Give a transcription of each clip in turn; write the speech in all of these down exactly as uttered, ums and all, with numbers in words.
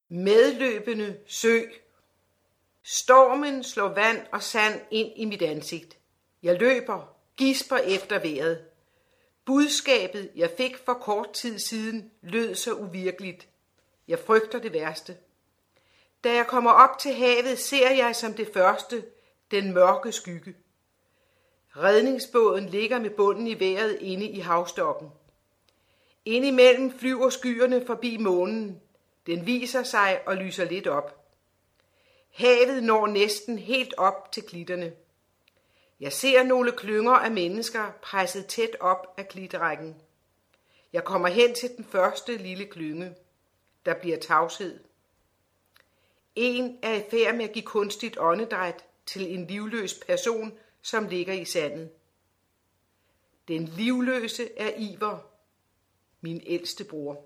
Medløbende sø. Stormen slår vand og sand ind i mit ansigt. Jeg løber, gisper efter vejret. Budskabet, jeg fik for kort tid siden, lød så uvirkeligt. Jeg frygter det værste. Da jeg kommer op til havet, ser jeg som det første den mørke skygge. Redningsbåden ligger med bunden i vejret inde i havstokken. Indimellem flyver skyerne forbi månen. Den viser sig og lyser lidt op. Havet når næsten helt op til klitterne. Jeg ser nogle klynger af mennesker presset tæt op af klitrækken. Jeg kommer hen til den første lille klynge. Der bliver tavshed. En er i færd med at give kunstigt åndedræt til en livløs person, som ligger i sandet. Den livløse er Iver, min ældste bror.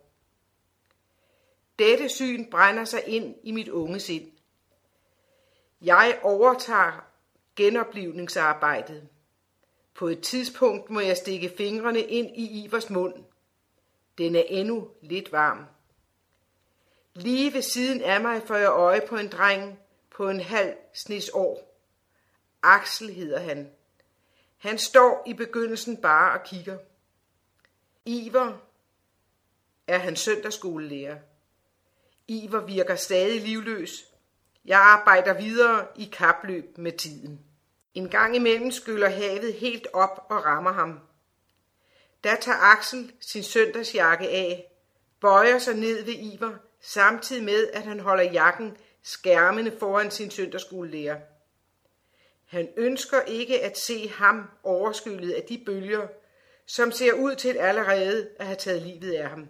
Dette syn brænder sig ind i mit unge sind. Jeg overtager genoplivningsarbejdet. På et tidspunkt må jeg stikke fingrene ind i Ivers mund. Den er endnu lidt varm. Lige ved siden af mig får jeg øje på en dreng på en halv snes år. Axel hedder han. Han står i begyndelsen bare og kigger. Iver er hans søndagsskolelærer. Iver virker stadig livløs. Jeg arbejder videre i kapløb med tiden. En gang imellem skyller havet helt op og rammer ham. Der tager Axel sin søndagsjakke af, bøjer sig ned ved Iver, samtidig med at han holder jakken skærmende foran sin søndagsskolelærer. Han ønsker ikke at se ham overskyllet af de bølger, som ser ud til allerede at have taget livet af ham.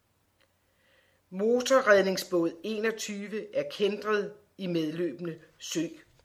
Motorredningsbåd enogtyve er kæntret i medløbende sø.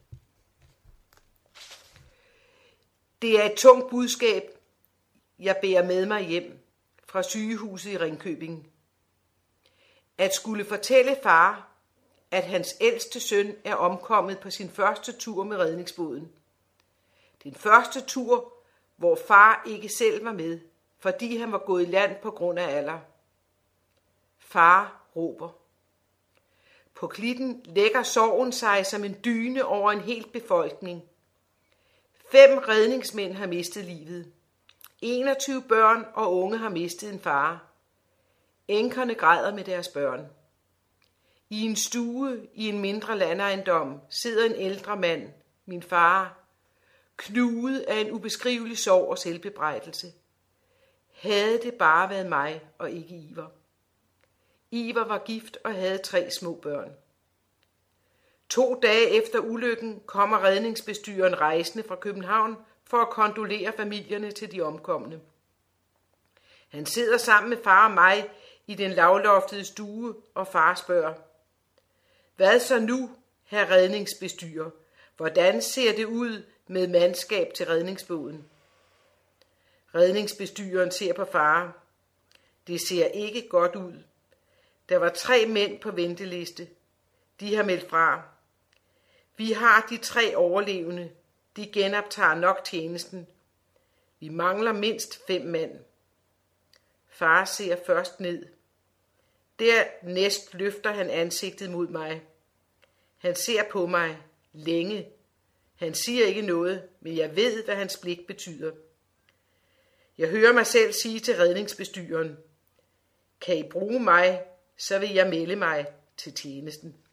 Det er et tungt budskab, jeg bærer med mig hjem fra sygehuset i Ringkøbing. At skulle fortælle far, at hans ældste søn er omkommet på sin første tur med redningsbåden. Den første tur, hvor far ikke selv var med, fordi han var gået i land på grund af alder. Far råber. På klitten lægger sorgen sig som en dyne over en hel befolkning. Fem redningsmænd har mistet livet. enogtyve børn og unge har mistet en far. Enkerne græder med deres børn. I en stue i en mindre landejendom sidder en ældre mand, min far, knuget af en ubeskrivelig sorg og selvbebrejdelse. Havde det bare været mig og ikke Iver. Iver var gift og havde tre små børn. To dage efter ulykken kommer redningsbestyreren rejsende fra København for at kondolere familierne til de omkomne. Han sidder sammen med far og mig i den lavloftede stue, og far spørger: Hvad så nu, herr redningsbestyrer? Hvordan ser det ud med mandskab til redningsbåden? Redningsbestyreren ser på far. Det ser ikke godt ud. Der var tre mænd på venteliste. De har meldt fra. Vi har de tre overlevende. De genoptager nok tjenesten. Vi mangler mindst fem mand. Far ser først ned. Dernæst løfter han ansigtet mod mig. Han ser på mig længe. Han siger ikke noget, men jeg ved, hvad hans blik betyder. Jeg hører mig selv sige til redningsbestyreren: Kan I bruge mig, så vil jeg melde mig til tjenesten.